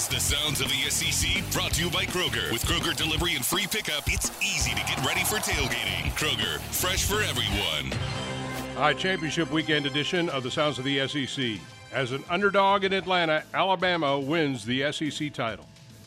It's the Sounds of the SEC, brought to you by Kroger. With Kroger Delivery and free pickup, it's easy to get ready for tailgating. Kroger, fresh for everyone. All right, championship weekend edition of the Sounds of the SEC. As an underdog in Atlanta, Alabama wins the SEC title.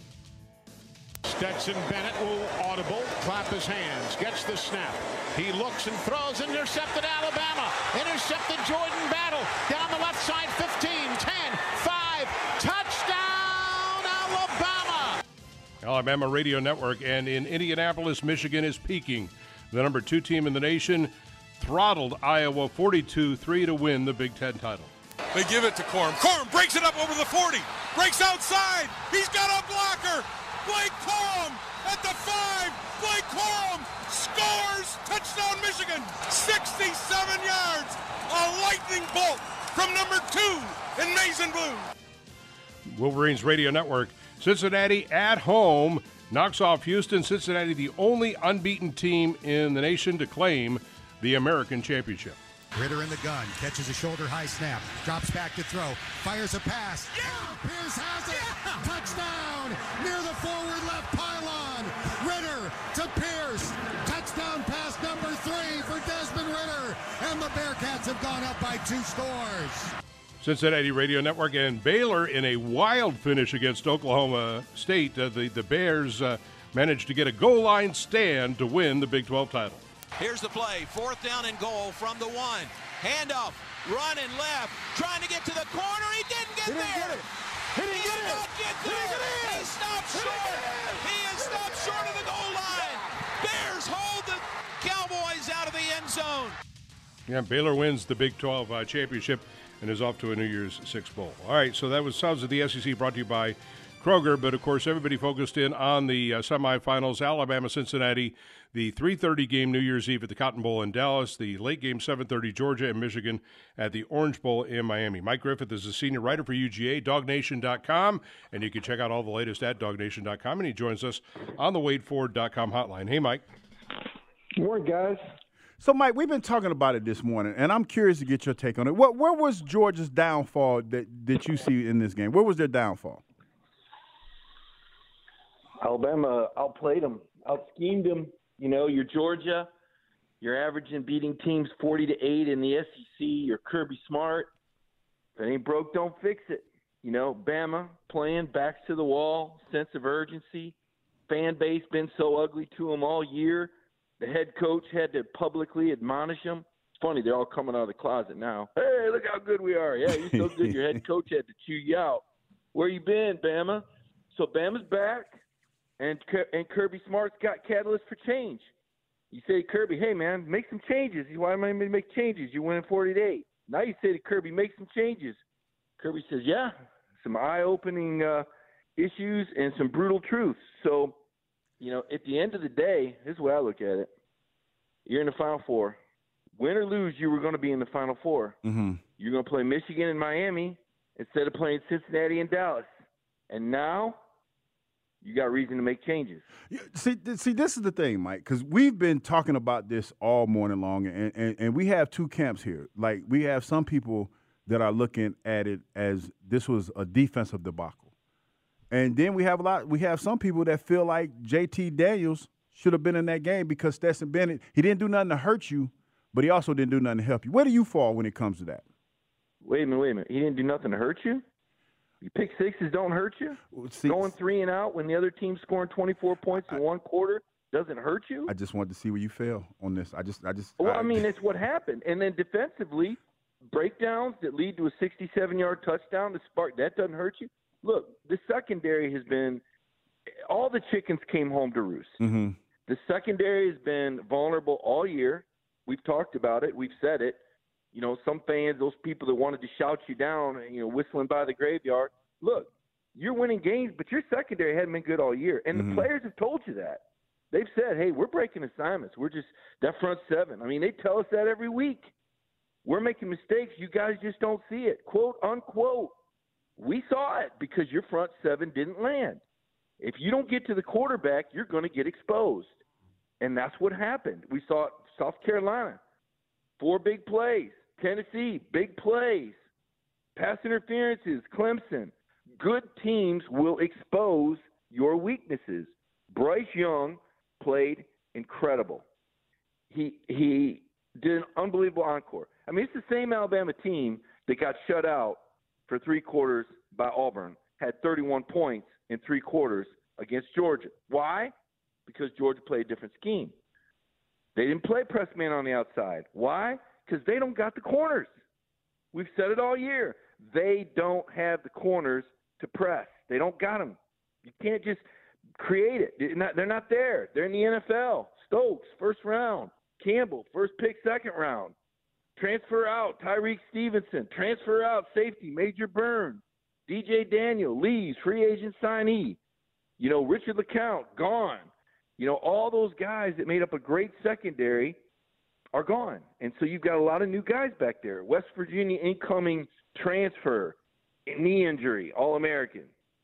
Stetson Bennett will audible, clap his hands, gets the snap. He looks and throws, intercepted Alabama, intercepted Jordan Battle, down the left side, 15, 10, 5, touchdown Alabama! Alabama Radio Network, and in Indianapolis, Michigan is peaking. The number 2 team in the nation throttled Iowa 42-3 to win the Big Ten title. They give it to Corum. Corum breaks it up over the 40, breaks outside, he's got a blocker! Blake Corum at the 5. Blake Corum scores. Touchdown, Michigan. 67 yards. A lightning bolt from number 2 in Mason Blue. Wolverines Radio Network. Cincinnati at home knocks off Houston. Cincinnati, the only unbeaten team in the nation to claim the American championship. Ritter in the gun, catches a shoulder-high snap, drops back to throw, fires a pass. Yeah! Pierce has it! Yeah! Touchdown! Near the forward left pylon. Ritter to Pierce. Touchdown pass number 3 for Desmond Ritter. And the Bearcats have gone up by 2 scores. Cincinnati Radio Network and Baylor in a wild finish against Oklahoma State. The Bears managed to get a goal line stand to win the Big 12 title. Here's the play, 4th down and goal from the 1. Handoff, running left, trying to get to the corner. He didn't get there. He did not get there. He stopped short. He is stopped short of the goal line. Bears hold the Cowboys out of the end zone. Yeah, Baylor wins the Big 12 championship and is off to a New Year's Six bowl. All right, so that was Sounds of the SEC brought to you by Kroger, but of course everybody focused in on the semifinals, Alabama-Cincinnati, the 3:30 game New Year's Eve at the Cotton Bowl in Dallas, the late game 7:30 Georgia and Michigan at the Orange Bowl in Miami. Mike Griffith is a senior writer for UGA, DogNation.com, and you can check out all the latest at DogNation.com, and he joins us on the WadeFord.com hotline. Hey, Mike. Good morning, guys. So, Mike, we've been talking about it this morning, and I'm curious to get your take on it. Where was Georgia's downfall that you see in this game? Where was their downfall? Alabama outplayed them, out-schemed them. You know, you're Georgia. You're averaging beating teams 40-8 in the SEC. You're Kirby Smart. If it ain't broke, don't fix it. You know, Bama playing backs to the wall, sense of urgency. Fan base been so ugly to them all year. The head coach had to publicly admonish them. It's funny, they're all coming out of the closet now. Hey, look how good we are. Yeah, you're so good. Your head coach had to chew you out. Where you been, Bama? So Bama's back. And Kirby Smart's got catalyst for change. You say to Kirby, hey, man, make some changes. Why am I going to make changes? You win 40-8. Now you say to Kirby, make some changes. Kirby says, yeah, some eye-opening issues and some brutal truths. So, you know, at the end of the day, this is the way I look at it. You're in the Final Four. Win or lose, you were going to be in the Final Four. Mm-hmm. You're going to play Michigan and Miami instead of playing Cincinnati and Dallas. And now you got reason to make changes. See, this is the thing, Mike, because we've been talking about this all morning long, and we have 2 camps here. Like, we have some people that are looking at it as this was a defensive debacle. And then we have some people that feel like JT Daniels should have been in that game because Stetson Bennett, he didn't do nothing to hurt you, but he also didn't do nothing to help you. Where do you fall when it comes to that? Wait a minute. He didn't do nothing to hurt you? You pick sixes don't hurt you? Going 3 and out when the other team's scoring 24 points in one quarter doesn't hurt you? I just wanted to see where you fell on this. I mean, it's what happened. And then defensively, breakdowns that lead to a 67-yard touchdown to spark, that doesn't hurt you? Look, the secondary has been – all the chickens came home to roost. Mm-hmm. The secondary has been vulnerable all year. We've talked about it. We've said it. You know, some fans, those people that wanted to shout you down, you know, whistling by the graveyard. Look, you're winning games, but your secondary hadn't been good all year. And the players have told you that. They've said, hey, we're breaking assignments. We're just that front seven. I mean, they tell us that every week. We're making mistakes. You guys just don't see it, quote, unquote. We saw it because your front seven didn't land. If you don't get to the quarterback, you're going to get exposed. And that's what happened. We saw South Carolina, 4 big plays. Tennessee, big plays. Pass interferences, Clemson. good teams will expose your weaknesses. Bryce Young played incredible. He did an unbelievable encore. I mean, it's the same Alabama team that got shut out for 3 quarters by Auburn, had 31 points in 3 quarters against Georgia. Why? Because Georgia played a different scheme. They didn't play press man on the outside. Why? Because they don't got the corners. We've said it all year. They don't have the corners to press. They don't got them. You can't just create it. They're not there. They're in the NFL. Stokes, first round. Campbell, first pick, second round. Transfer out, Tyreek Stevenson. Transfer out, safety, Major Burns. DJ Daniel leaves, free agent signee. Richard LeCount, gone. All those guys that made up a great secondary are gone. And so you've got a lot of new guys back there. West Virginia incoming transfer, knee injury, All-American.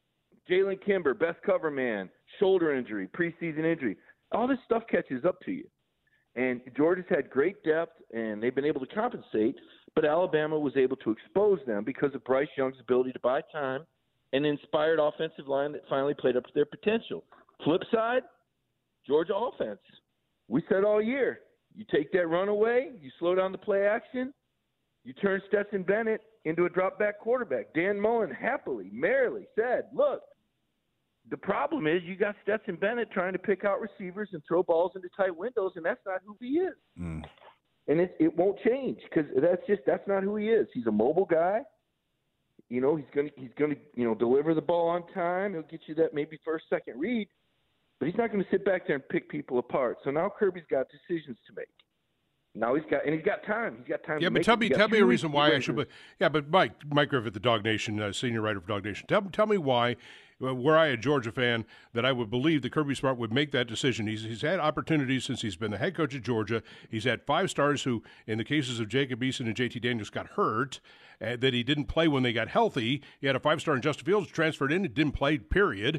Jalen Kimber, best cover man, shoulder injury, preseason injury. All this stuff catches up to you. And Georgia's had great depth, and they've been able to compensate, but Alabama was able to expose them because of Bryce Young's ability to buy time and an inspired offensive line that finally played up to their potential. Flip side, Georgia offense. We said all year, you take that run away, you slow down the play action, you turn Stetson Bennett into a drop-back quarterback. Dan Mullen happily, merrily said, look, the problem is you got Stetson Bennett trying to pick out receivers and throw balls into tight windows, and that's not who he is. And it won't change because that's not who he is. He's a mobile guy. He's gonna deliver the ball on time. He'll get you that maybe first, second read, but he's not going to sit back there and pick people apart. So now Kirby's got decisions to make. Now he's got time. He's got time. Yeah, but tell me a reason why I should. Yeah, but Mike Griffith, the Dog Nation senior writer for Dog Nation. Tell me why. Were I a Georgia fan, that I would believe that Kirby Smart would make that decision. He's had opportunities since he's been the head coach of Georgia. He's had 5 stars who, in the cases of Jacob Eason and JT Daniels, got hurt, that he didn't play when they got healthy. He had a 5-star in Justin Fields, transferred in, didn't play, period.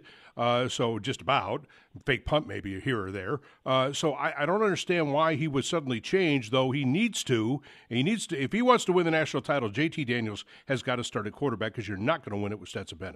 So just about. Fake punt maybe here or there. So I don't understand why he would suddenly change, though he needs to. If he wants to win the national title, JT Daniels has got to start at quarterback because you're not going to win it with Stetson Bennett.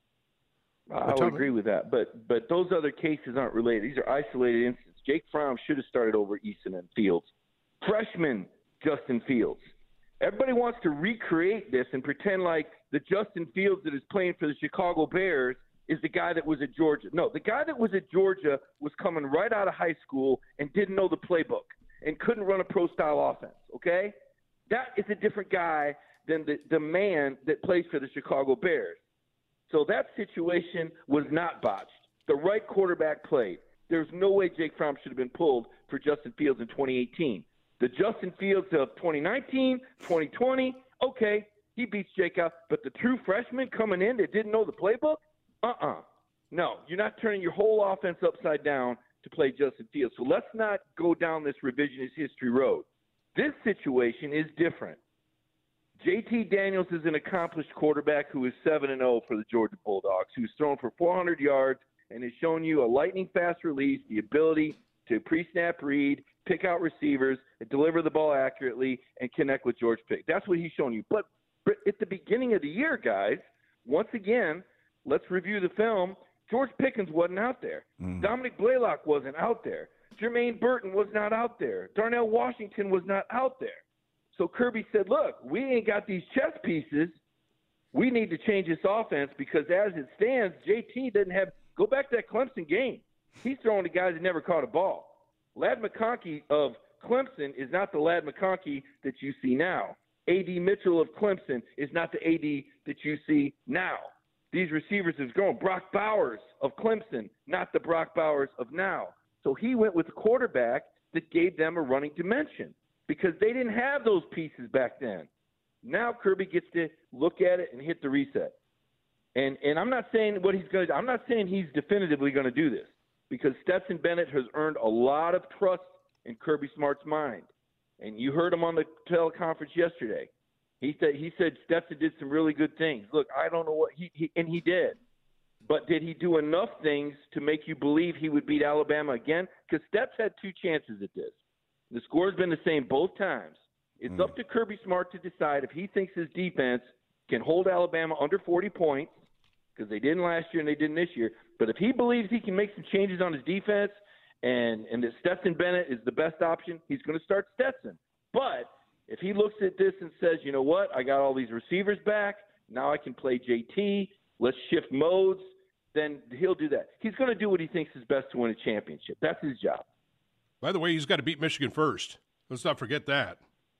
I would agree with that, but those other cases aren't related. These are isolated instances. Jake Fromm should have started over Eason and Fields. Freshman Justin Fields. Everybody wants to recreate this and pretend like the Justin Fields that is playing for the Chicago Bears is the guy that was at Georgia. No, the guy that was at Georgia was coming right out of high school and didn't know the playbook and couldn't run a pro-style offense, okay? That is a different guy than the man that plays for the Chicago Bears. So that situation was not botched. The right quarterback played. There's no way Jake Fromm should have been pulled for Justin Fields in 2018. The Justin Fields of 2019, 2020, okay, he beats Jake out. But the true freshman coming in that didn't know the playbook, no, you're not turning your whole offense upside down to play Justin Fields. So let's not go down this revisionist history road. This situation is different. JT Daniels is an accomplished quarterback who is 7-0 for the Georgia Bulldogs, who's thrown for 400 yards and has shown you a lightning-fast release, the ability to pre-snap read, pick out receivers, and deliver the ball accurately, and connect with George Pickens. That's what he's shown you. But at the beginning of the year, guys, once again, let's review the film. George Pickens wasn't out there. Dominic Blaylock wasn't out there. Jermaine Burton was not out there. Darnell Washington was not out there. So Kirby said, look, we ain't got these chess pieces. We need to change this offense because as it stands, JT doesn't have – go back to that Clemson game. He's throwing to guys that never caught a ball. Ladd McConkey of Clemson is not the Ladd McConkey that you see now. A.D. Mitchell of Clemson is not the A.D. that you see now. These receivers have grown. Brock Bowers of Clemson, not the Brock Bowers of now. So he went with a quarterback that gave them a running dimension, because they didn't have those pieces back then. Now Kirby gets to look at it and hit the reset. And I'm not saying what he's going to do. I'm not saying he's definitively going to do this, because Stetson Bennett has earned a lot of trust in Kirby Smart's mind. And you heard him on the teleconference yesterday. He said Stetson did some really good things. Look, I don't know what he did. But did he do enough things to make you believe he would beat Alabama again? Because Stetson had 2 chances at this. The score's been the same both times. It's up to Kirby Smart to decide if he thinks his defense can hold Alabama under 40 points because they didn't last year and they didn't this year. But if he believes he can make some changes on his defense and that Stetson Bennett is the best option, he's going to start Stetson. But if he looks at this and says, you know what, I got all these receivers back, now I can play JT, let's shift modes, then he'll do that. He's going to do what he thinks is best to win a championship. That's his job. By the way, he's got to beat Michigan first. Let's not forget that.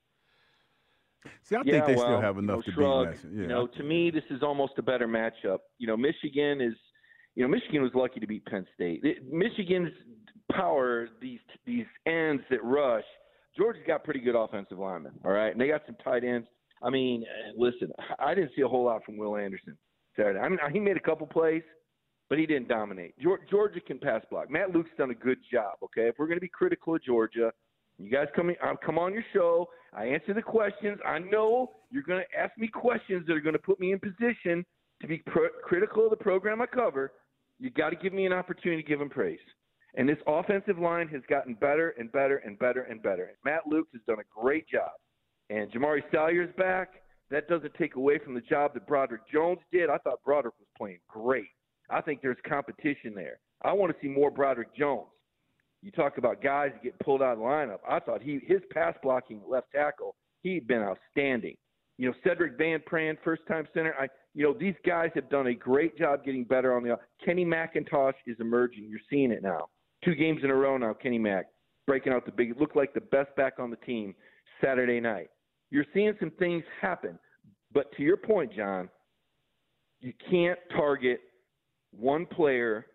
See, I think they still have enough to beat Michigan. Yeah. To me, this is almost a better matchup. Michigan was lucky to beat Penn State. Michigan's power, these ends that rush, Georgia's got pretty good offensive linemen, all right? And they got some tight ends. I mean, listen, I didn't see a whole lot from Will Anderson Saturday. I mean, he made a couple plays, but he didn't dominate. Georgia can pass block. Matt Luke's done a good job, okay? If we're going to be critical of Georgia, you guys come on your show. I answer the questions. I know you're going to ask me questions that are going to put me in position to be critical of the program I cover. You got to give me an opportunity to give them praise. And this offensive line has gotten better and better and better and better. Matt Luke has done a great job. And Jamari Salyer's back. That doesn't take away from the job that Broderick Jones did. I thought Broderick was playing great. I think there's competition there. I want to see more Broderick Jones. You talk about guys that get pulled out of the lineup. I thought his pass blocking left tackle, he'd been outstanding. Cedric Van Pran, first-time center. These guys have done a great job getting better on the – Kenny McIntosh is emerging. You're seeing it now. 2 games in a row now, Kenny Mack breaking out the big – looked like the best back on the team Saturday night. You're seeing some things happen. But to your point, John, you can't target one player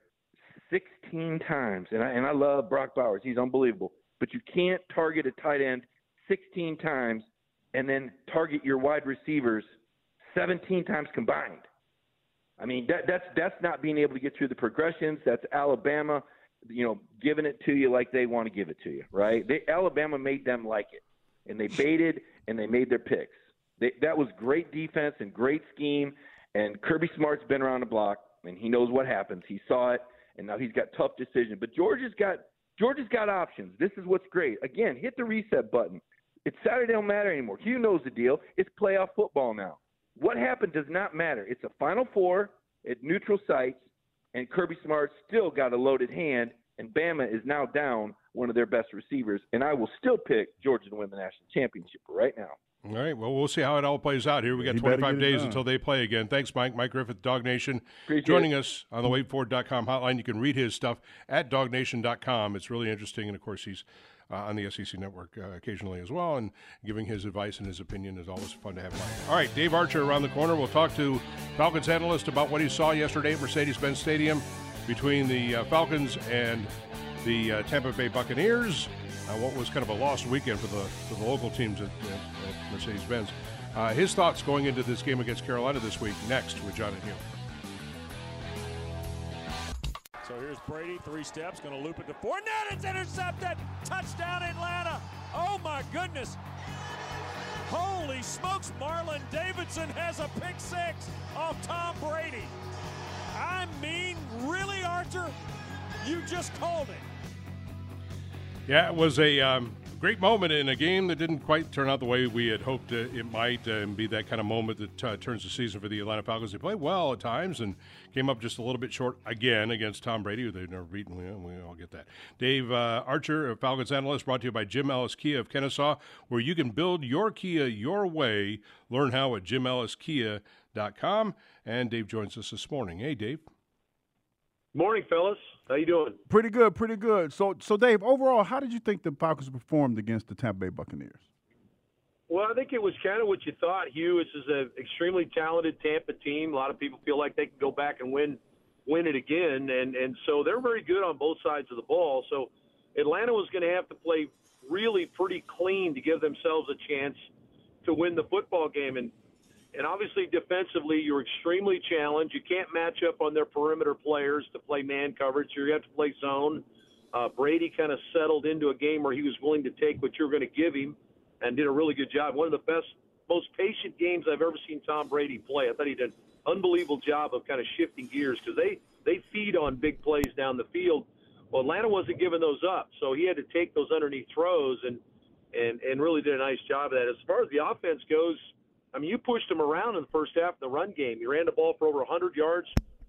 16 times. And I love Brock Bowers. He's unbelievable. But you can't target a tight end 16 times and then target your wide receivers 17 times combined. I mean, that's not being able to get through the progressions. That's Alabama, giving it to you like they want to give it to you, right? Alabama made them like it, and they baited and they made their picks. That was great defense and great scheme, and Kirby Smart's been around the block, and he knows what happens. He saw it, and now he's got tough decisions. But Georgia's got options. This is what's great. Again, hit the reset button. It's Saturday, don't matter anymore. Hugh knows the deal. It's playoff football now. What happened does not matter. It's a Final Four at neutral sites, and Kirby Smart still got a loaded hand, and Bama is now down one of their best receivers, and I will still pick Georgia to win the national championship right now. All right, well, we'll see how it all plays out here. We got 25 days until they play again. Thanks, Mike. Mike Griffith, Dog Nation, joining us on the WadeFord.com hotline. You can read his stuff at DogNation.com. It's really interesting, and, of course, he's on the SEC Network occasionally as well, and giving his advice and his opinion is always fun to have. All right, Dave Archer around the corner. We'll talk to Falcons analyst about what he saw yesterday at Mercedes-Benz Stadium between the Falcons and the Tampa Bay Buccaneers. What was kind of a lost weekend for the local teams at Mercedes-Benz. His thoughts going into this game against Carolina this week, next with John and Hugh. So here's Brady, 3 steps, going to loop it to Fournette. It's intercepted. Touchdown, Atlanta. Oh, my goodness. Holy smokes, Marlon Davidson has a pick 6 off Tom Brady. I mean, really, Archer? You just called it. Yeah, it was a great moment in a game that didn't quite turn out the way we had hoped it might, and be that kind of moment that turns the season for the Atlanta Falcons. They played well at times and came up just a little bit short again against Tom Brady, who they've never beaten. We all get that. Dave Archer, Falcons analyst, brought to you by Jim Ellis Kia of Kennesaw, where you can build your Kia your way. Learn how at JimEllisKia.com. And Dave joins us this morning. Hey, Dave. Morning, fellas. How you doing? Pretty good, pretty good. So Dave, overall, how did you think the Falcons performed against the Tampa Bay Buccaneers? Well, I think it was kind of what you thought, Hugh. This is an extremely talented Tampa team. A lot of people feel like they can go back and win it again, and so they're very good on both sides of the ball. So Atlanta was going to have to play really pretty clean to give themselves a chance to win the football game. And obviously defensively, you're extremely challenged. You can't match up on their perimeter players to play man coverage. So you have to play zone. Brady kind of settled into a game where he was willing to take what you're going to give him and did a really good job. One of the best, most patient games I've ever seen Tom Brady play. I thought he did an unbelievable job of kind of shifting gears because they feed on big plays down the field. Well, Atlanta wasn't giving those up, so he had to take those underneath throws and really did a nice job of that. As far as the offense goes, I mean, you pushed them around in the first half of the run game. You ran the ball for over 100 yards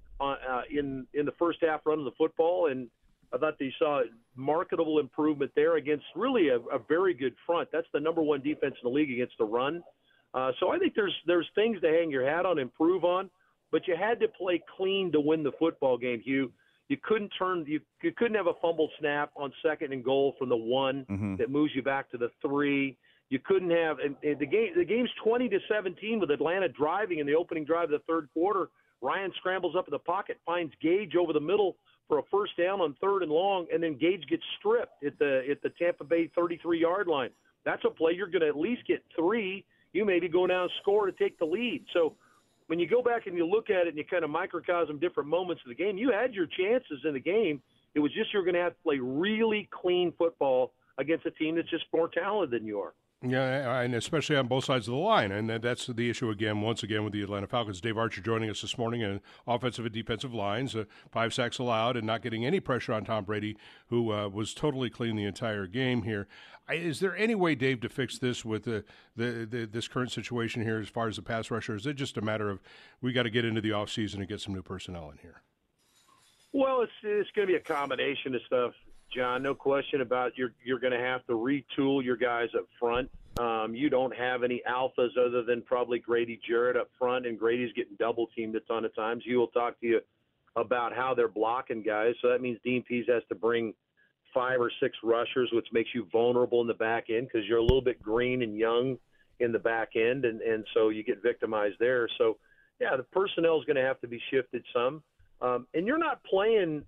in the first half running the football, and I thought they saw marketable improvement there against really a very good front. That's the number one defense in the league against the run. So I think there's things to hang your hat on, improve on, but you had to play clean to win the football game, Hugh. You couldn't you couldn't have a fumble snap on 2nd and goal from the 1 that moves you back to the 3. You couldn't have the game's 20-17 with Atlanta driving in the opening drive of the third quarter. Ryan scrambles up in the pocket, finds Gage over the middle for a first down on 3rd and long, and then Gage gets stripped at the Tampa Bay 33-yard line. That's a play you're going to at least get 3. You maybe go down and score to take the lead. So when you go back and you look at it and you kind of microcosm different moments of the game, you had your chances in the game. It was just you're going to have to play really clean football against a team that's just more talented than you are. Yeah, and especially on both sides of the line. And that's the issue once again, with the Atlanta Falcons. Dave Archer joining us this morning, and offensive and defensive lines, 5 sacks allowed, and not getting any pressure on Tom Brady, who was totally clean the entire game here. Is there any way, Dave, to fix this with this current situation here as far as the pass rusher? Is it just a matter of we got to get into the offseason and get some new personnel in here? Well, it's going to be a combination of stuff, John. No question about you're going to have to retool your guys up front. You don't have any alphas other than probably Grady Jarrett up front, and Grady's getting double-teamed a ton of times. He will talk to you about how they're blocking guys. So that means Dean Pease has to bring 5 or 6 rushers, which makes you vulnerable in the back end because you're a little bit green and young in the back end, and so you get victimized there. So, yeah, the personnel is going to have to be shifted some. And you're not playing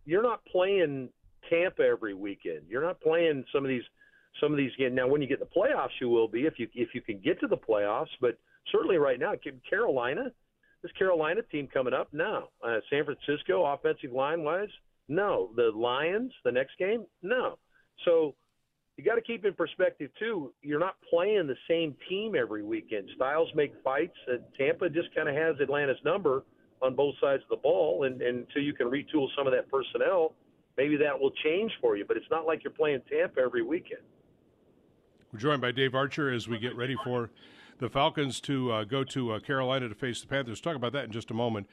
Tampa every weekend. You're not playing some of these games. Now, when you get in the playoffs, you will be if you can get to the playoffs. But certainly right now, this Carolina team coming up, no. San Francisco, offensive line-wise, no. The Lions, the next game, no. So you got to keep in perspective, too, you're not playing the same team every weekend. Styles make fights, and Tampa just kind of has Atlanta's number on both sides of the ball, and until you can retool some of that personnel, maybe that will change for you. But it's not like you're playing Tampa every weekend. We're joined by Dave Archer as we get ready for the Falcons to go to Carolina to face the Panthers. Talk about that in just a moment.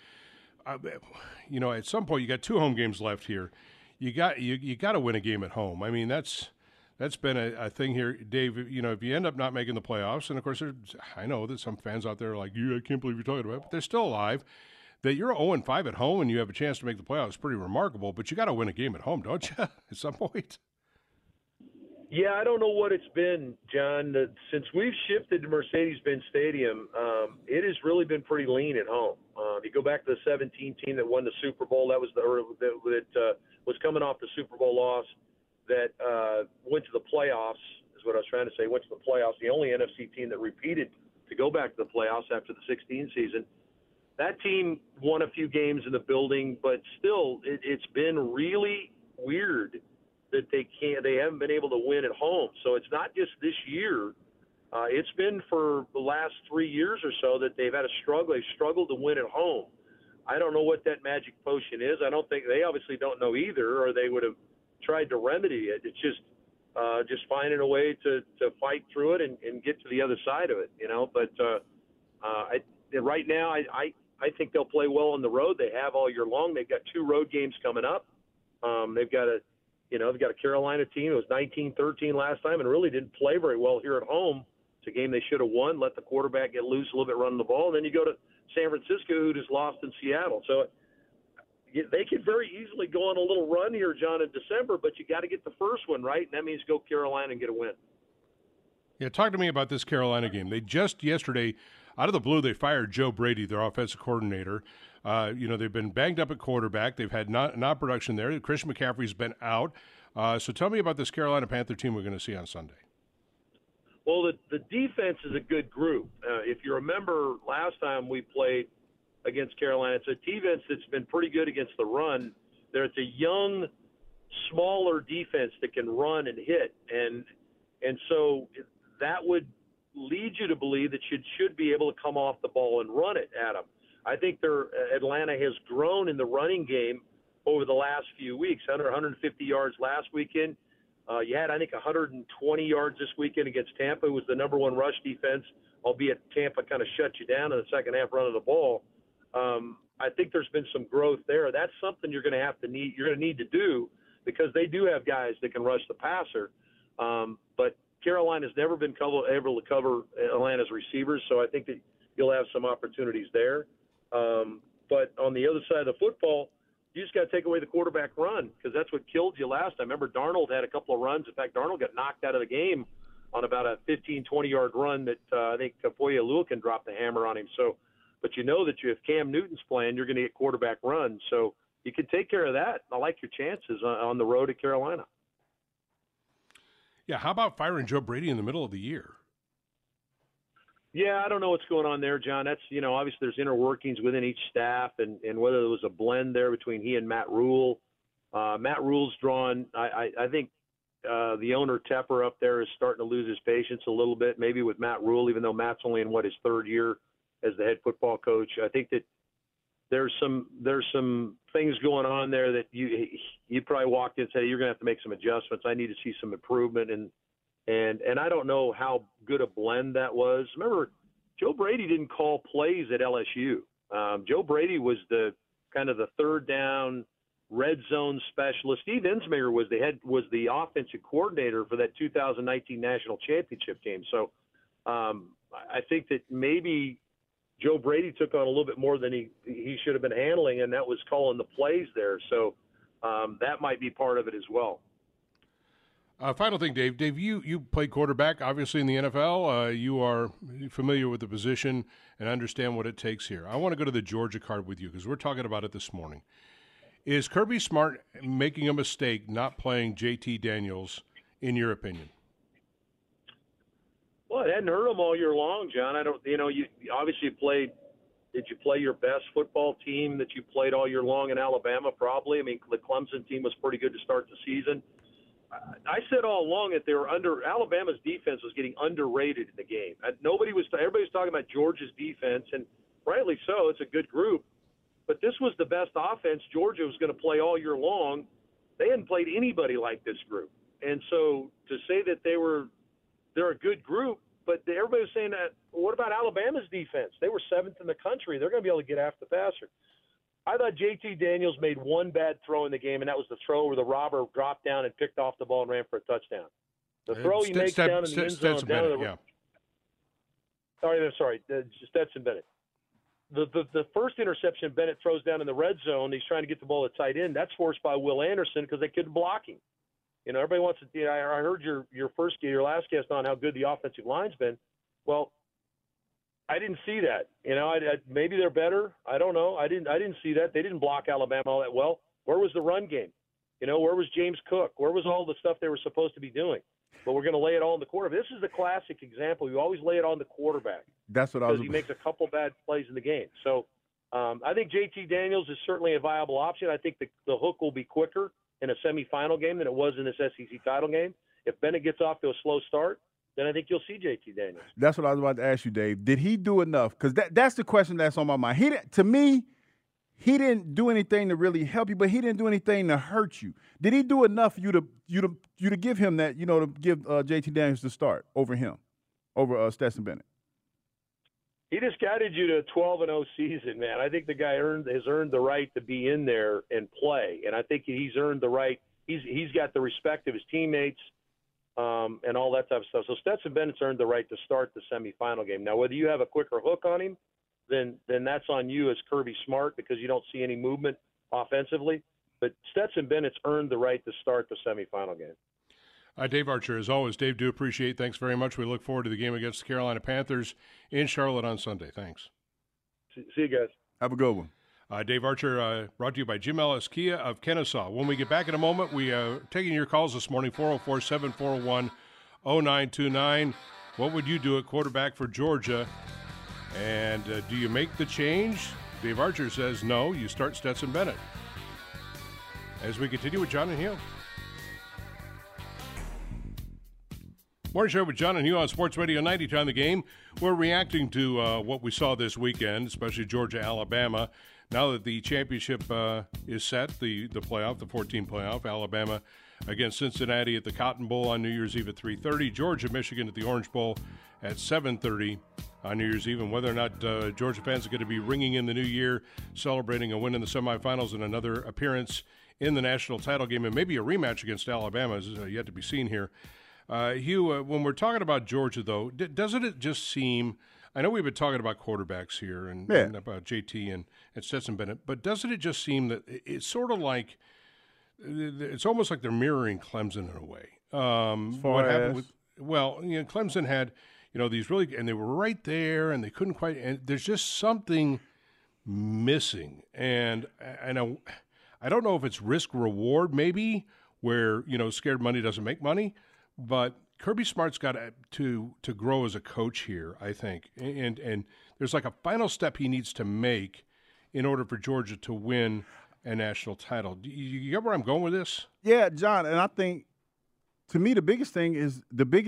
At some point, you got 2 home games left here. You got to win a game at home. I mean, that's been a thing here, Dave. If you end up not making the playoffs, and of course, I know that some fans out there are like, I can't believe you're talking about it, but they're still alive. That you're 0-5 at home and you have a chance to make the playoffs is pretty remarkable. But you got to win a game at home, don't you? At some point. Yeah, I don't know what it's been, John. Since we've shifted to Mercedes-Benz Stadium, it has really been pretty lean at home. If you go back to the 17 team that won the Super Bowl, that was coming off the Super Bowl loss that went to the playoffs, is what I was trying to say, went to the playoffs, the only NFC team that repeated to go back to the playoffs after the 16 season. That team won a few games in the building, but still, it's been really weird that they haven't been able to win at home. So it's not just this year. It's been for the last 3 years or so that they've had they've struggled to win at home. I don't know what that magic potion is. I don't think they obviously don't know either, or they would have tried to remedy it. It's just finding a way to fight through it and get to the other side of it, But right now, I think they'll play well on the road. They have all year long. They've got 2 road games coming up. They've got a Carolina team. It was 19-13 last time and really didn't play very well here at home. It's a game they should have won, let the quarterback get loose a little bit running the ball. And then you go to San Francisco, who just lost in Seattle. So they could very easily go on a little run here, John, in December, but you got to get the first one right, and that means go Carolina and get a win. Yeah, talk to me about this Carolina game. They just yesterday, out of the blue, they fired Joe Brady, their offensive coordinator. They've been banged up at quarterback. They've had not production there. Christian McCaffrey's been out. So tell me about this Carolina Panther team we're going to see on Sunday. Well, the defense is a good group. If you remember last time we played against Carolina, it's a defense that's been pretty good against the run. It's a young, smaller defense that can run and hit. And so that would lead you to believe that you should be able to come off the ball and run it at them. I think Atlanta has grown in the running game over the last few weeks. 150 yards last weekend. You had, I think, 120 yards this weekend against Tampa, who was the number 1 rush defense albeit Tampa kind of shut you down in the second half running the ball. I think there's been some growth there. That's something you're going to need to do because they do have guys that can rush the passer. But Carolina's never been able to cover Atlanta's receivers, so I think that you'll have some opportunities there. But on the other side of the football, you just got to take away the quarterback run because that's what killed you last time. Remember, Darnold had a couple of runs. In fact, Darnold got knocked out of the game on about a 15, 20-yard run that I think Foye Oluokun dropped the hammer on him. So, but you know that if Cam Newton's playing, you're going to get quarterback runs. So you can take care of that. I like your chances on the road at Carolina. Yeah, how about firing Joe Brady in the middle of the year? Yeah, I don't know what's going on there, John. That's, obviously there's inner workings within each staff and whether there was a blend there between he and Matt Rule. Matt Rule's drawn, I think the owner Tepper up there is starting to lose his patience a little bit, maybe with Matt Rule, even though Matt's only in his third year as the head football coach. I think that there's some things going on there that you probably walked in and said, you're going to have to make some adjustments. I need to see some improvement. And I don't know how good a blend that was. Remember, Joe Brady didn't call plays at LSU. Joe Brady was the kind of the third down red zone specialist. Steve Ensminger was the offensive coordinator for that 2019 national championship game. So I think that maybe Joe Brady took on a little bit more than he should have been handling, and that was calling the plays there. So that might be part of it as well. Final thing, Dave. Dave, you played quarterback, obviously, in the NFL. You are familiar with the position and understand what it takes here. I want to go to the Georgia card with you because we're talking about it this morning. Is Kirby Smart making a mistake not playing JT Daniels, in your opinion? Well, it hadn't hurt him all year long, John. You obviously played. Did you play your best football team that you played all year long in Alabama? Probably. I mean, the Clemson team was pretty good to start the season. I said all along that Alabama's defense was getting underrated in the game. Everybody was talking about Georgia's defense, and rightly so. It's a good group, but this was the best offense Georgia was going to play all year long. They hadn't played anybody like this group, and so to say that they're a good group, but everybody was saying that. What about Alabama's defense? They were 7th in the country. They're going to be able to get after the passer. I thought JT Daniels made one bad throw in the game, and that was the throw where the robber dropped down and picked off the ball and ran for a touchdown. The throw he makes down in the end zone. Sorry, Stetson Bennett. The first interception Bennett throws down in the red zone, he's trying to get the ball at tight end. That's forced by Will Anderson because they couldn't block him. Everybody wants to. I heard your last guest on how good the offensive line's been. Well, I didn't see that. Maybe they're better. I don't know. I didn't see that. They didn't block Alabama all that well. Where was the run game? Where was James Cook? Where was all the stuff they were supposed to be doing? But we're going to lay it all on the quarterback. This is the classic example. You always lay it on the quarterback. That's what I was. Because he makes a couple bad plays in the game. So I think JT Daniels is certainly a viable option. I think the hook will be quicker in a semifinal game than it was in this SEC title game. If Bennett gets off to a slow start, then I think you'll see JT Daniels. That's what I was about to ask you, Dave. Did he do enough? Because that's the question that's on my mind. He didn't do anything to really help you, but he didn't do anything to hurt you. Did he do enough for you to give him that, to give JT Daniels the start over Stetson Bennett? He just guided you to a 12-0 season, man. I think the guy has earned the right to be in there and play, and I think he's earned the right. He's got the respect of his teammates. And all that type of stuff. So Stetson Bennett's earned the right to start the semifinal game. Now, whether you have a quicker hook on him, then that's on you as Kirby Smart because you don't see any movement offensively. But Stetson Bennett's earned the right to start the semifinal game. Dave Archer, as always. Dave, do appreciate. Thanks very much. We look forward to the game against the Carolina Panthers in Charlotte on Sunday. Thanks. See you guys. Have a good one. Dave Archer, brought to you by Jim Ellis Kia of Kennesaw. When we get back in a moment, we are taking your calls this morning, 404-741-0929. What would you do at quarterback for Georgia? And do you make the change? Dave Archer says no, you start Stetson Bennett. As we continue with John and Hugh. Morning Show with John and Hugh on Sports Radio 90 on the game. We're reacting to what we saw this weekend, especially Georgia-Alabama. Now that the championship is set, the playoff, the 14 playoff, Alabama against Cincinnati at the Cotton Bowl on New Year's Eve at 3:30, Georgia, Michigan at the Orange Bowl at 7:30 on New Year's Eve, and whether or not Georgia fans are going to be ringing in the new year, celebrating a win in the semifinals and another appearance in the national title game, and maybe a rematch against Alabama is yet to be seen here. Hugh, when we're talking about Georgia, though, doesn't it just seem – I know we've been talking about quarterbacks here and about JT and Stetson Bennett, but doesn't it just seem that it's sort of like – it's almost like they're mirroring Clemson in a way. What happened with – well, Clemson had – these really, and they were right there, and they couldn't quite. And there's just something missing, and I don't know if it's risk reward, maybe where scared money doesn't make money, but Kirby Smart's got to grow as a coach here, I think, and there's like a final step he needs to make in order for Georgia to win a national title. You get where I'm going with this? Yeah, John, and I think to me the biggest thing is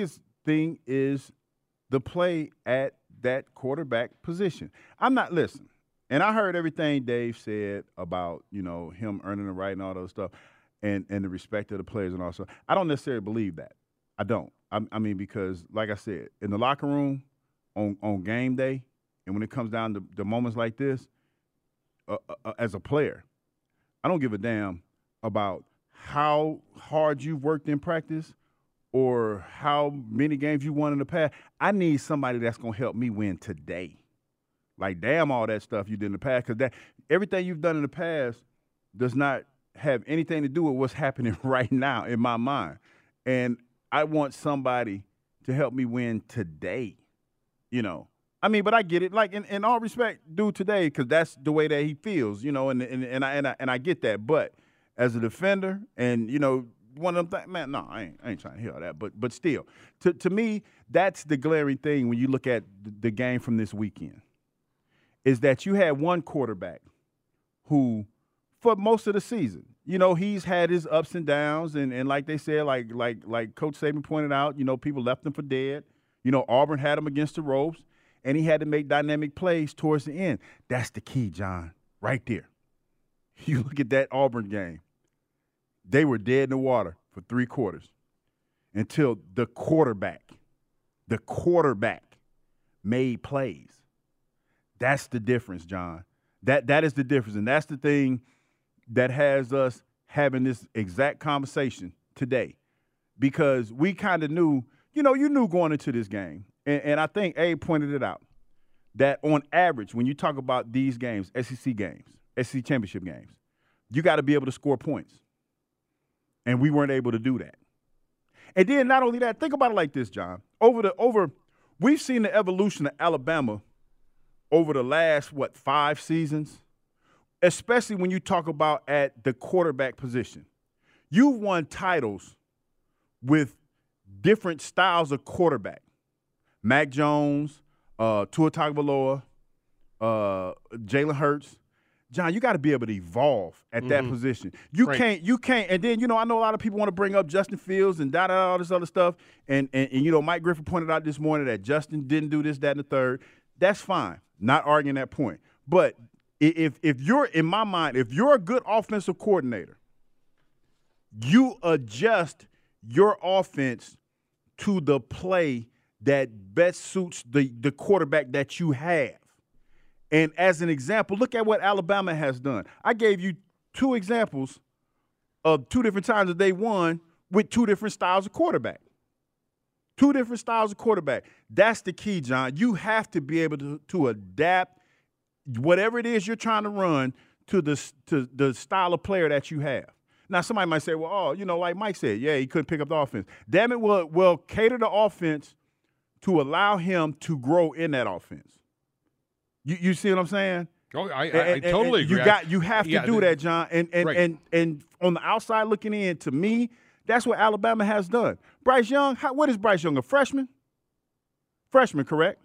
the play at that quarterback position. I'm not listening. And I heard everything Dave said about, him earning the right and all those stuff and the respect of the players and all that. I don't necessarily believe that. I don't. I mean, because, like I said, in the locker room on game day and when it comes down to the moments like this, as a player, I don't give a damn about how hard you've worked in practice or how many games you won in the past. I need somebody that's going to help me win today. Like, damn all that stuff you did in the past, because everything you've done in the past does not have anything to do with what's happening right now in my mind. And I want somebody to help me win today, I mean, but I get it. Like, in all respect, do today, because that's the way that he feels, and I get that. But as a defender and, one of them things, man, no, I ain't trying to hear all that. But still, to me, that's the glaring thing when you look at the game from this weekend, is that you had one quarterback who, for most of the season, he's had his ups and downs, and like they said, like Coach Saban pointed out, people left him for dead. Auburn had him against the ropes, and he had to make dynamic plays towards the end. That's the key, John, right there. You look at that Auburn game. They were dead in the water for 3 quarters until the quarterback made plays. That's the difference, John. That is the difference, and that's the thing that has us having this exact conversation today, because we kind of knew, you knew going into this game, and I think Abe pointed it out, that on average, when you talk about these games, SEC championship games, you got to be able to score points. And we weren't able to do that. And then not only that, think about it like this, John. We've seen the evolution of Alabama over the last, 5 seasons, especially when you talk about at the quarterback position. You've won titles with different styles of quarterback. Mac Jones, Tua Tagovailoa, Jalen Hurts. John, you got to be able to evolve at that position. You can't, and then, I know a lot of people want to bring up Justin Fields and all this other stuff, and Mike Griffin pointed out this morning that Justin didn't do this, that, and the third. That's fine. Not arguing that point. But if you're, in my mind, if you're a good offensive coordinator, you adjust your offense to the play that best suits the quarterback that you have. And as an example, look at what Alabama has done. I gave you 2 examples of 2 different times that they won with 2 different styles of quarterback. 2 different styles of quarterback. That's the key, John. You have to be able to adapt whatever it is you're trying to run to the style of player that you have. Now, somebody might say, well, like Mike said, yeah, he couldn't pick up the offense. Damn it, well, cater the offense to allow him to grow in that offense. You see what I'm saying? Oh, I totally agree. You have to do that, John. And on the outside looking in, to me, that's what Alabama has done. Bryce Young, what is Bryce Young, a freshman? Freshman, correct?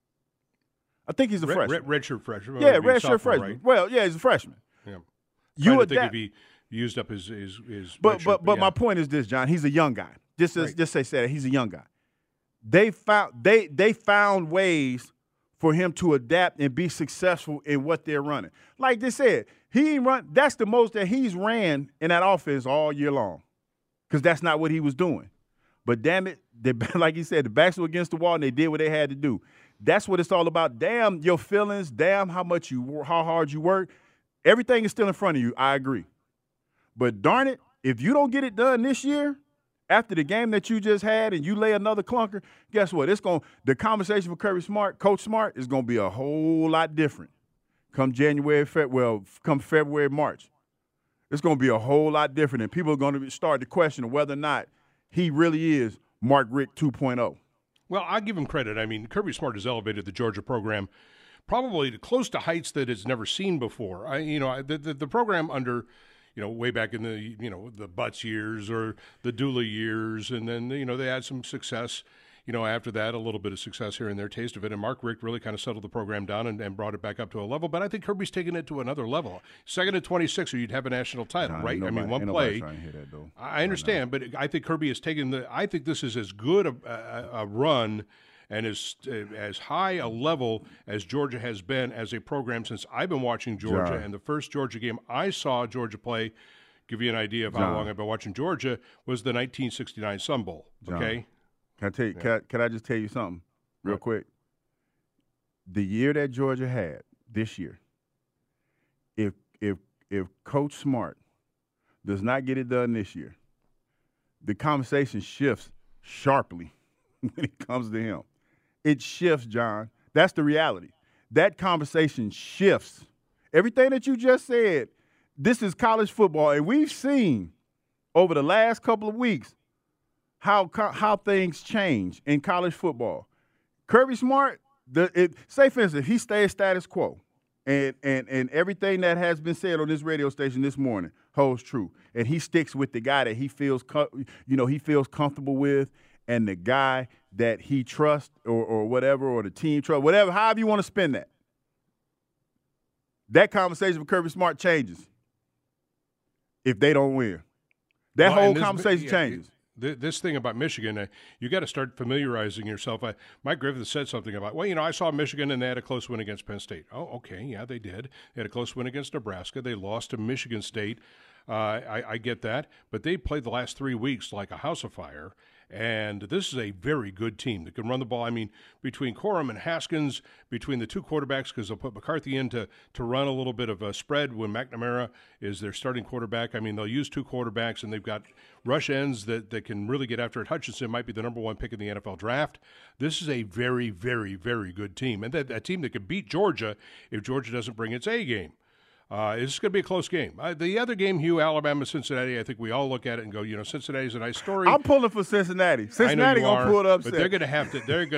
I think he's a freshman. Redshirt freshman. Yeah, redshirt freshman. Right? Well, yeah, he's a freshman. Yeah. I think if he used up his But my point is this, John. He's a young guy. Just say he's a young guy. They found ways for him to adapt and be successful in what they're running. Like they said, that's the most that he's ran in that offense all year long, because that's not what he was doing. But damn it, like he said, the backs were against the wall and they did what they had to do. That's what it's all about. Damn your feelings. Damn how hard you work. Everything is still in front of you. I agree. But darn it, if you don't get it done this year, after the game that you just had and you lay another clunker, guess what? The conversation for Kirby Smart, Coach Smart, is going to be a whole lot different come February, March. It's going to be a whole lot different, and people are going to start to question whether or not he really is Mark Richt 2.0. Well, I'll give him credit. I mean, Kirby Smart has elevated the Georgia program probably close to heights that it's never seen before. The program under, way back in the, the Butts years or the Dooley years, and then, they had some success, after that, a little bit of success here and there, taste of it. And Mark Richt really kind of settled the program down and brought it back up to a level. But I think Kirby's taken it to another level. Second at 26, or you'd have a national title, right? One play. Trying to hear that, though. I understand, but I think Kirby has taken I think this is as good a run and as high a level as Georgia has been as a program since I've been watching Georgia. John. And the first Georgia game I saw Georgia play, give you an idea of how long I've been watching Georgia, was the 1969 Sun Bowl. Okay. Can I just tell you something real quick? The year that Georgia had this year, if Coach Smart does not get it done this year, the conversation shifts sharply when it comes to him. It shifts, John. That's the reality. That conversation shifts. Everything that you just said, this is college football, and we've seen over the last couple of weeks how things change in college football. Kirby Smart, say for instance, he stays status quo, and everything that has been said on this radio station this morning holds true, and he sticks with the guy that he feels comfortable with, and the guy that he trusts or whatever, or the team trusts, whatever, however you want to spin that. That conversation with Kirby Smart changes if they don't win. That whole conversation changes. This thing about Michigan, you got to start familiarizing yourself. Mike Griffith said something about, I saw Michigan and they had a close win against Penn State. Oh, okay, yeah, they did. They had a close win against Nebraska. They lost to Michigan State. I get that. But they played the last 3 weeks like a house of fire. And this is a very good team that can run the ball. I mean, between Corum and Haskins, between the two quarterbacks, because they'll put McCarthy in to run a little bit of a spread when McNamara is their starting quarterback. I mean, they'll use two quarterbacks, and they've got rush ends that can really get after it. Hutchinson might be the number one pick in the NFL draft. This is a very, very, very good team. And that team that could beat Georgia if Georgia doesn't bring its A game. It's going to be a close game. The other game, Hugh, Alabama-Cincinnati, I think we all look at it and go, Cincinnati's a nice story. I'm pulling for Cincinnati. Cincinnati going to pull it up. But they're going to have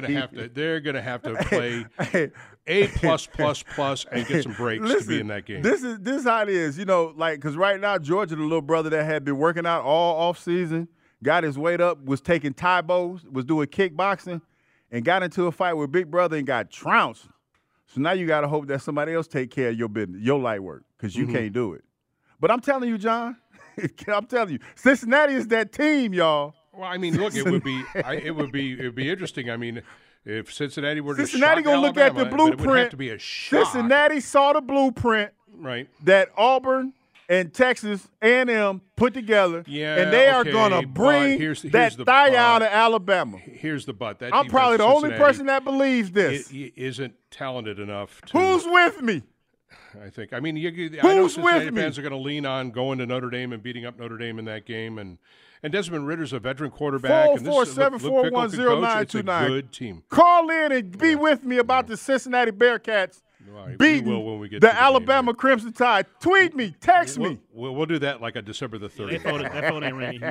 to play A+++ and get some breaks to be in that game. This is how it is. Because right now Georgia, the little brother that had been working out all off season, got his weight up, was taking Taibos, was doing kickboxing, and got into a fight with Big Brother and got trounced. So now you got to hope that somebody else take care of your business, your light work, because you can't do it. But I'm telling you, John, Cincinnati is that team, y'all. Well, I mean, look, it would be interesting. I mean, if Cincinnati were to Cincinnati shock gonna Alabama, look at the blueprint. It would have to be a shock. Cincinnati saw the blueprint, right? That Auburn and Texas A&M put together, and they are going to bring that thigh out of Alabama. Here's the but. I'm probably the only person that believes this. It isn't talented enough to. Who's with me? I think. I mean, I know Cincinnati fans are going to lean on going to Notre Dame and beating up Notre Dame in that game, and Desmond Ritter's a veteran quarterback. 447-410-929. It's a good team. Call in and be with me about the Cincinnati Bearcats beating when we get the Alabama Crimson Tide. Tweet me, text me. We'll do that like on December the 30th. That phone ain't ringing.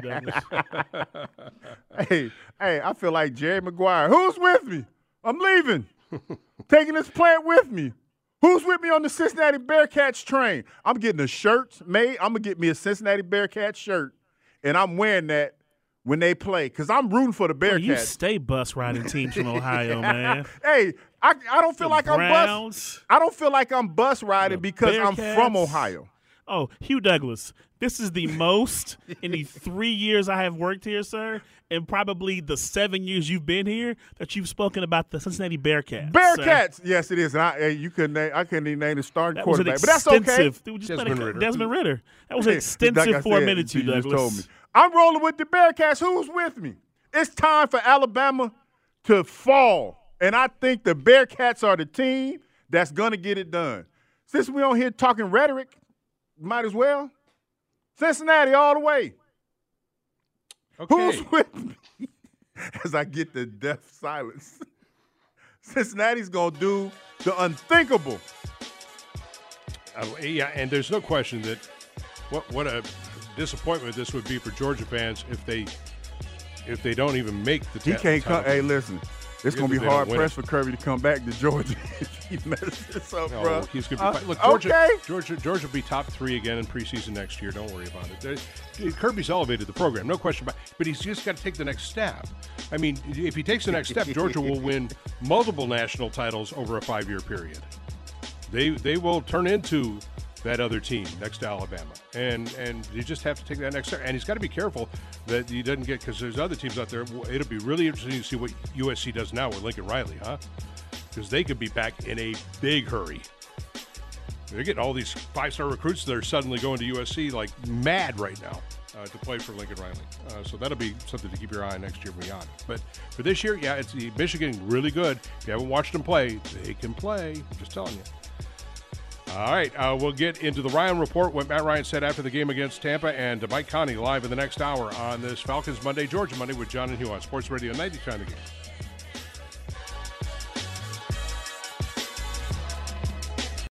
Hey, I feel like Jerry Maguire. Who's with me? I'm leaving. Taking this plant with me. Who's with me on the Cincinnati Bearcats train? I'm getting a shirt made. I'm going to get me a Cincinnati Bearcats shirt, and I'm wearing that when they play because I'm rooting for the Bearcats. Well, you stay bus riding teams from Ohio, man. Hey, I don't feel like Browns. I don't feel like I'm bus riding because Bearcats. I'm from Ohio. Oh, Hugh Douglas, this is the most in the 3 years I have worked here, sir, and probably the 7 years you've been here that you've spoken about the Cincinnati Bearcats. Bearcats, sir. Yes, it is. And I couldn't even name the starting quarterback, but that's okay. Desmond Ritter. That was an extensive 4 minutes, Hugh Douglas. Told me. I'm rolling with the Bearcats. Who's with me? It's time for Alabama to fall And I think the Bearcats are the team that's going to get it done. Since we on here talking rhetoric, might as well. Cincinnati all the way. Okay. Who's with me? As I get the deaf silence. Cincinnati's going to do the unthinkable. Yeah, and there's no question that what a disappointment this would be for Georgia fans if they don't even make the He can't come. title. Hey, listen. It's going to be hard pressed for Kirby to come back to Georgia if he messes this up, No, bro. he's gonna be fine. Look, Georgia will be top 3 again in preseason next year. Don't worry about it. Kirby's elevated the program, no question about it. But he's just got to take the next step. I mean, if he takes the next step, Georgia will win multiple national titles over a 5-year period. They will turn into that other team next to Alabama. And you just have to take that next step. And he's got to be careful that he doesn't get, because there's other teams out there. It'll be really interesting to see what USC does now with Lincoln Riley, huh? Because they could be back in a big hurry. They're getting all these 5-star recruits that are suddenly going to USC like mad right now to play for Lincoln Riley. So that'll be something to keep your eye on next year and beyond. But for this year, yeah, it's Michigan really good. If you haven't watched them play, they can play. I'm just telling you. All right, we'll get into the Ryan Report, what Matt Ryan said after the game against Tampa, and Mike Conley live in the next hour on this Falcons Monday, Georgia Monday with John and Hugh on Sports Radio 90 The Game.